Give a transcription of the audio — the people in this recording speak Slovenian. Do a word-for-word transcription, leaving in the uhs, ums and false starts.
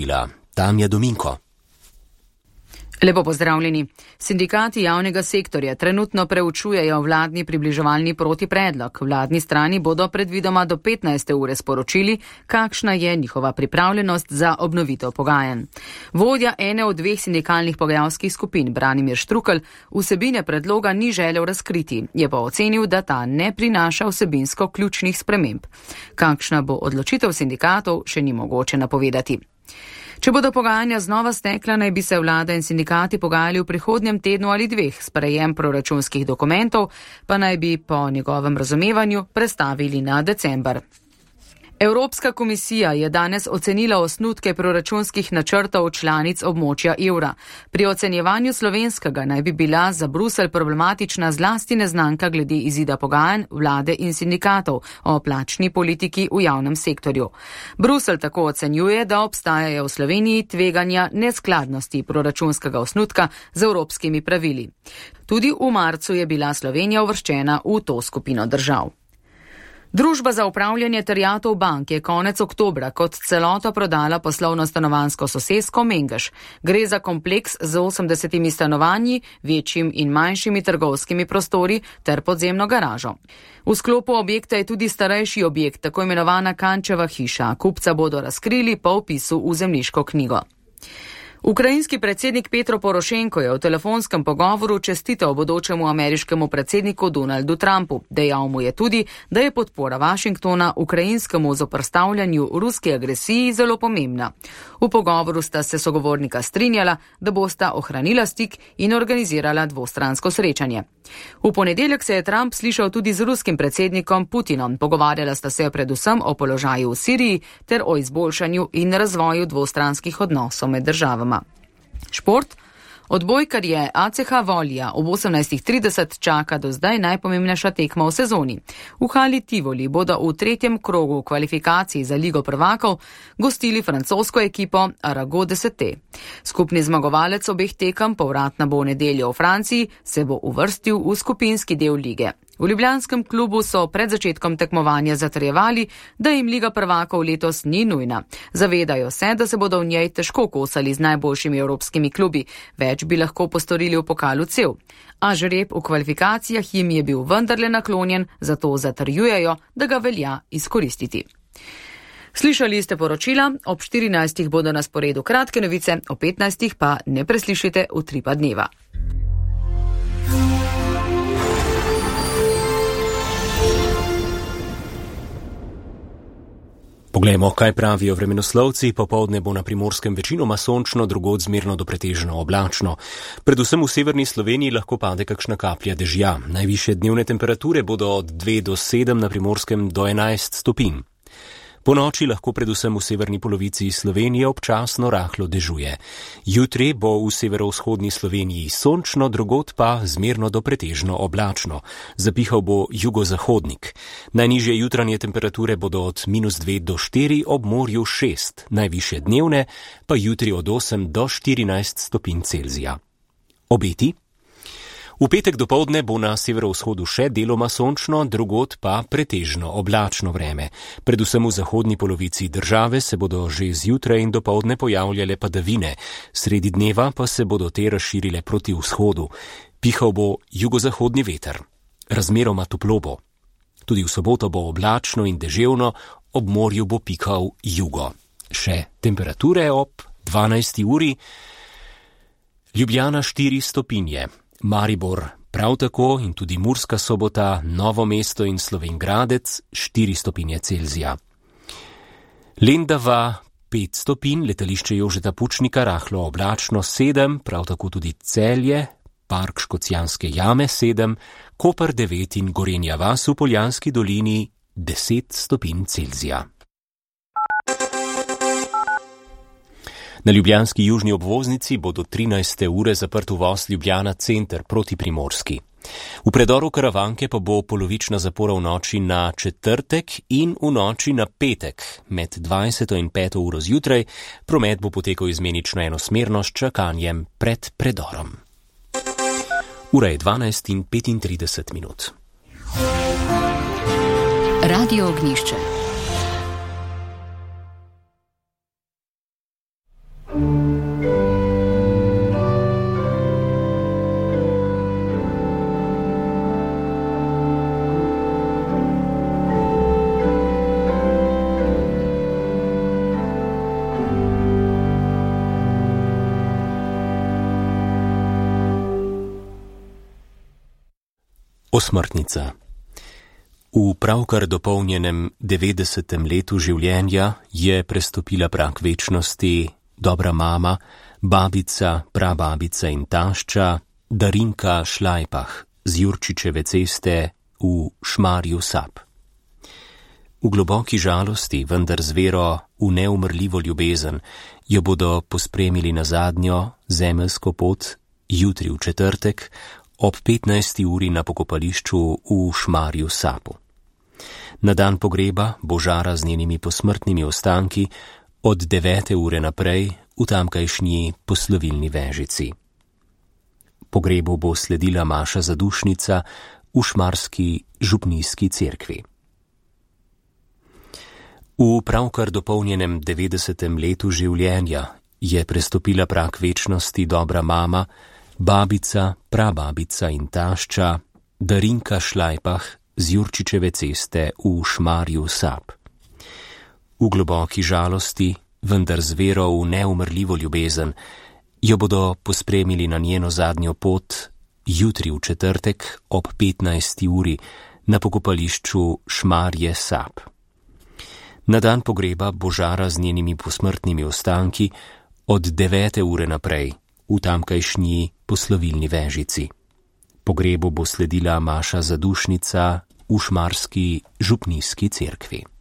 Tanja Dominko. Lepo pozdravljeni. Sindikati javnega sektorja trenutno preučujejo vladni približevalni protipredlog. Vladni strani bodo predvidoma do petnajste ure sporočili, kakšna je njihova pripravljenost za obnovitev pogajanj. Vodja ene od dveh sindikalnih pogajalskih skupin, Branimir Štrukelj, vsebine predloga ni želel razkriti, je pa ocenil, da ta ne prinaša vsebinsko ključnih sprememb. Kakšna bo odločitev sindikatov, še ni mogoče napovedati. Če bodo pogajanja znova stekla, naj bi se vlada in sindikati pogajali v prihodnjem tednu ali dveh. Sprejem proračunskih dokumentov pa naj bi po njegovem razumevanju prestavili na december. Evropska komisija je danes ocenila osnutke proračunskih načrtov članic območja evra. Pri ocenjevanju slovenskega naj bi bila za Bruselj problematična zlasti neznanka glede izida pogajanj vlade in sindikatov o plačni politiki v javnem sektorju. Bruselj tako ocenjuje, da obstajajo v Sloveniji tveganja neskladnosti proračunskega osnutka z evropskimi pravili. Tudi v marcu je bila Slovenija uvrščena v to skupino držav. Družba za upravljanje terjatev bank je konec oktobra kot celoto prodala poslovno stanovanjsko sosesko Mengeš. Gre za kompleks z osemdesetimi stanovanji, večjim in manjšimi trgovskimi prostori ter podzemno garažo. V sklopu objekta je tudi starejši objekt, tako imenovana Kančeva hiša. Kupca bodo razkrili po vpisu v zemljiško knjigo. Ukrajinski predsednik Petro Porošenko je v telefonskem pogovoru čestital bodočemu ameriškemu predsedniku Donaldu Trumpu. Dejal mu je tudi, da je podpora Washingtona ukrajinskemu zoperstavljanju ruski agresiji zelo pomembna. V pogovoru sta se sogovornika strinjala, da bosta ohranila stik in organizirala dvostransko srečanje. V ponedeljek se je Trump slišal tudi z ruskim predsednikom Putinom. Pogovarjala sta se predvsem o položaju v Siriji ter o izboljšanju in razvoju dvostranskih odnosov med državama. Šport. Odbojkarje A C H Volja ob osemnajstih trideset čaka do zdaj najpomembnejša tekma v sezoni. V hali Tivoli bodo v tretjem krogu kvalifikacij za Ligo prvakov gostili francosko ekipo Arago deset. Skupni zmagovalec obeh tekem, povratna bo v nedeljo v Franciji, se bo uvrstil v skupinski del lige. V ljubljanskem klubu so pred začetkom tekmovanja zatrjevali, da jim Liga prvakov letos ni nujna. Zavedajo se, da se bodo v njej težko kosali z najboljšimi evropskimi klubi, več bi lahko postorili v pokalu cev. A žreb v kvalifikacijah jim je bil vendarle naklonjen, zato zatrjujejo, da ga velja izkoristiti. Slišali ste poročila, ob štirinajstih bodo na sporedu kratke novice, ob petnajstih pa ne preslišite Utripa dneva. Poglejmo, kaj pravijo vremenoslovci. Popoldne bo na Primorskem večinoma sončno, drugod zmerno do pretežno oblačno. Predvsem v severni Sloveniji lahko pade kakšna kaplja dežja. Najvišje dnevne temperature bodo od dve do sedem, na Primorskem do enajst stopinj. Po noči lahko predvsem v severni polovici Slovenije občasno rahlo dežuje. Jutri bo v severovzhodni Sloveniji sončno, drugod pa zmerno do pretežno oblačno. Zapihal bo jugozahodnik. Najnižje jutranje temperature bodo od minus dve do štiri, ob morju šest. Najvišje dnevne pa jutri od osem do štirinajst stopinj Celzija. Obeti? V petek dopoldne bo na severovzhodu še deloma sončno, drugod pa pretežno oblačno vreme. Predvsem v zahodni polovici države se bodo že zjutraj in dopoldne pojavljale padavine, sredi dneva pa se bodo te razširile proti vzhodu. Pihal bo jugozahodni veter. Razmeroma toplo bo. Tudi v soboto bo oblačno in deževno, ob morju bo pihal jugo. Še temperature ob dvanajsti uri. Ljubljana štiri stopinje. Maribor prav tako in tudi Murska Sobota, Novo mesto in Slovenj Gradec štiri stopinje Celzija. Lendava pet stopinj, letališče Jožeta Pučnika rahlo oblačno sedem, prav tako tudi Celje, Park Škocjanske jame sedem, Koper devet in Gorenja vas v Poljanski dolini deset stopinj Celzija. Na ljubljanski južni obvoznici bo do trinajste ure zaprt uvoz Ljubljana center proti Primorski. V predoru Karavanke pa bo polovična zapora v noči na četrtek in v noči na petek. Med dvajseto in peto uro zjutraj promet bo potekal izmenično enosmerno s čakanjem pred predorom. Ura je dvanajst in petintrideset minut. Radio Ognjišče. Osmrtnica. V pravkar dopolnjenem devetdesetem letu življenja je prestopila prag večnosti dobra mama, babica, prababica in tašča Darinka Šlajpah z Jurčičeve ceste v Šmarju Sap. V globoki žalosti, vendar z vero v neumrljivo ljubezen, jo bodo pospremili na zadnjo zemeljsko pot jutri v četrtek ob petnajsti uri na pokopališču v Šmarju Sapu. Na dan pogreba bo žara z njenimi posmrtnimi ostanki od devete ure naprej v tamkajšnji poslovilni vežici. Pogrebu bo sledila maša zadušnica v šmarski župnijski cerkvi. V pravkar dopolnjenem devetdesetem letu življenja je prestopila prag večnosti dobra mama, babica, prababica in tašča Darinka Šlajpah z Jurčičeve ceste v Šmarju Sap. V globoki žalosti, vendar z vero v neumrljivo ljubezen, jo bodo pospremili na njeno zadnjo pot jutri v četrtek ob petnajsti uri na pokopališču Šmarje Sap. Na dan pogreba bo žara z njenimi posmrtnimi ostanki od devete ure naprej v tamkajšnji poslovilni vežici. Pogrebu bo sledila maša zadušnica v šmarski župnijski cerkvi.